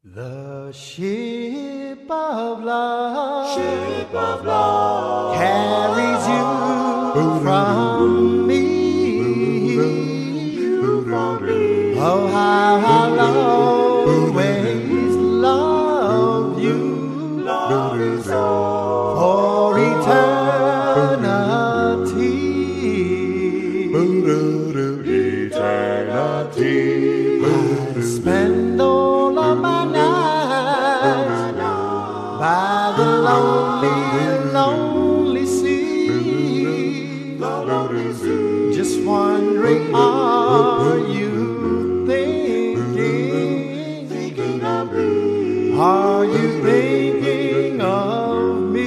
The ship of love, carries you from me. Oh, how I'll always love you for eternity. I spend all of my nights by the lonely sea, just wondering, are you thinking of me? Are you thinking of me?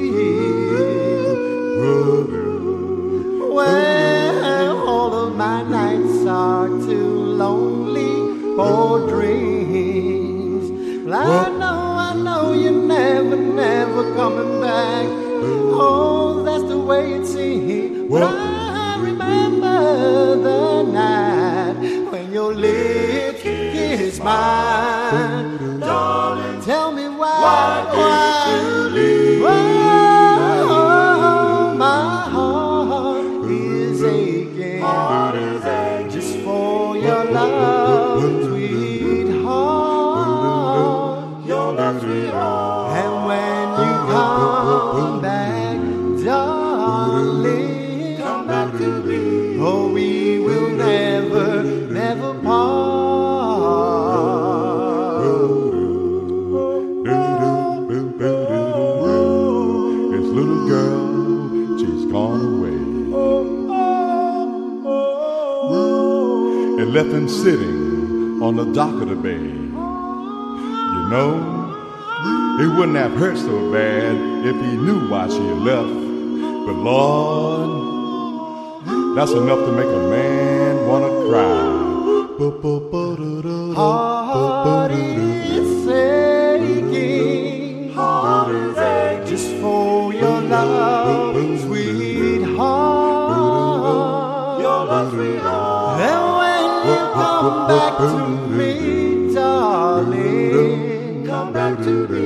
Well, all of my nights are too lonely for dreams. Well, I know you're never coming back. Oh, that's the way it seems. But I remember the night when your lips kissed mine. Darling, tell me why did you leave? Oh, my heart is aching just for your love, sweetheart. Your love, sweetheart. And when you come back, darling, come back to me. Oh, we will never part. This little girl, she's gone away and left him sitting on the dock of the bay. You know, it wouldn't have hurt so bad if he knew why she had left. But Lord, that's enough to make a man wanna cry. Heart is aching, just for your love, sweetheart. Your love, sweetheart. And when you come back to me, darling, come back to me.